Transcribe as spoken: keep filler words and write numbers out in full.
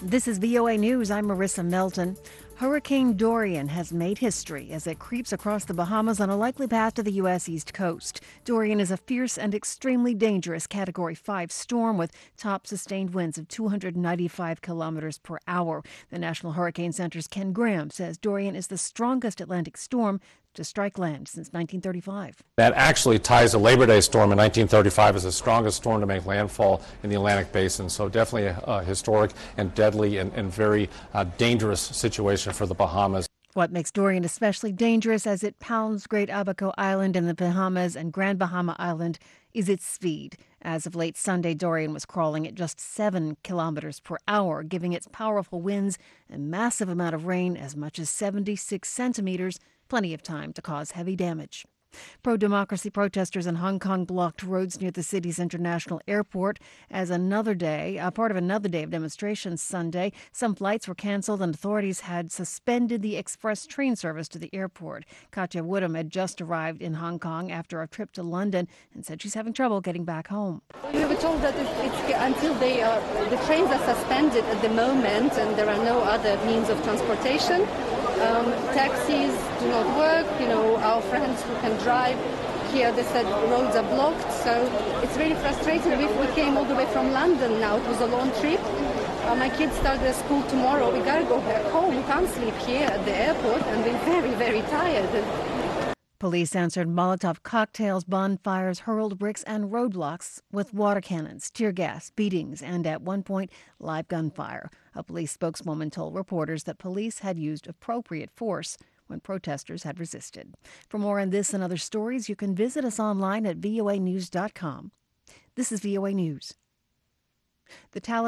This is V O A News. I'm Marissa Melton. Hurricane Dorian has made history as it creeps across the Bahamas on a likely path to the U S East Coast. Dorian is a fierce and extremely dangerous Category five storm with top sustained winds of two hundred ninety-five kilometers per hour. The National Hurricane Center's Ken Graham says Dorian is the strongest Atlantic storm to strike land since nineteen thirty-five. That actually ties the Labor Day storm in nineteen thirty-five as the strongest storm to make landfall in the Atlantic Basin. So definitely a, a historic and deadly and, and very uh, dangerous situation for the Bahamas. What makes Dorian especially dangerous as it pounds Great Abaco Island in the Bahamas and Grand Bahama Island is its speed. As of late Sunday, Dorian was crawling at just seven kilometers per hour, giving its powerful winds and massive amount of rain as much as seventy-six centimeters, plenty of time to cause heavy damage. Pro-democracy protesters in Hong Kong blocked roads near the city's international airport as another day, a part of another day of demonstrations Sunday. Some flights were canceled and authorities had suspended the express train service to the airport. Katja Woodham had just arrived in Hong Kong after a trip to London and said she's having trouble getting back home. We were told that it's, it's until they are, the trains are suspended at the moment and there are no other means of transportation. Um, taxis do not work, you know, our friends who can drive here, they said roads are blocked, so it's really frustrating. We, we came all the way from London now, it was a long trip. Uh, my kids start their school tomorrow, we gotta go back home, we can't sleep here at the airport and we're very, very tired. Police answered Molotov cocktails, bonfires, hurled bricks, and roadblocks with water cannons, tear gas, beatings, and at one point, live gunfire. A police spokeswoman told reporters that police had used appropriate force when protesters had resisted. For more on this and other stories, you can visit us online at V O A news dot com. This is V O A News. The Taliban